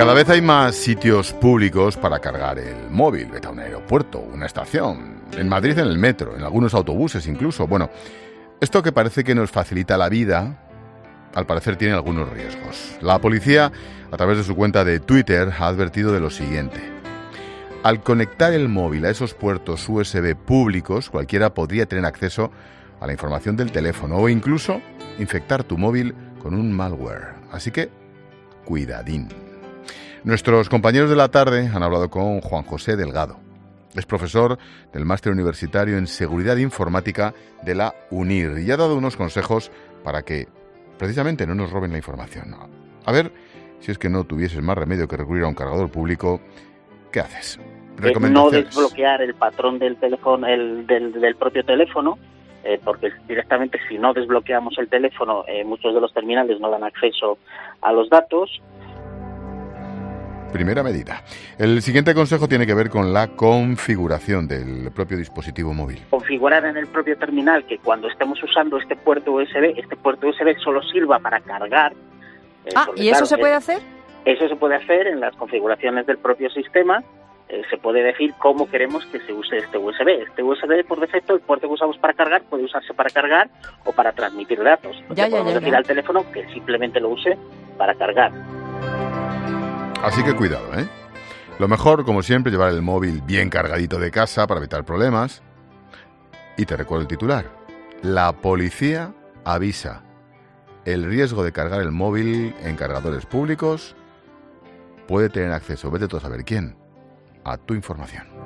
Cada vez hay más sitios públicos para cargar el móvil. Vete a un aeropuerto, una estación, en Madrid en el metro, en algunos autobuses incluso. Bueno, esto que parece que nos facilita la vida, al parecer tiene algunos riesgos. La policía, a través de su cuenta de Twitter, ha advertido de lo siguiente. Al conectar el móvil a esos puertos USB públicos, cualquiera podría tener acceso a la información del teléfono o incluso infectar tu móvil con un malware. Así que, cuidadín. Nuestros compañeros de la tarde han hablado con Juan José Delgado. Es profesor del Máster Universitario en Seguridad Informática de la UNIR y ha dado unos consejos para que precisamente no nos roben la información. A ver, si es que no tuvieses más remedio que recurrir a un cargador público, ¿qué haces? No desbloquear el patrón del teléfono, del propio teléfono, porque directamente si no desbloqueamos el teléfono, muchos de los terminales no dan acceso a los datos. Primera medida. El siguiente consejo tiene que ver con la configuración del propio dispositivo móvil. Configurar en el propio terminal que cuando estemos usando este puerto USB solo sirva para cargar. ¿Y eso se puede hacer? Eso se puede hacer en las configuraciones del propio sistema. Se puede decir cómo queremos que se use este USB. Este USB, por defecto, el puerto que usamos para cargar puede usarse para cargar o para transmitir datos. Podemos decir al teléfono que simplemente lo use para cargar. Así que cuidado, ¿eh? Lo mejor, como siempre, llevar el móvil bien cargadito de casa para evitar problemas. Y te recuerdo el titular. La policía avisa. El riesgo de cargar el móvil en cargadores públicos puede tener acceso, vete tú a saber quién, a tu información.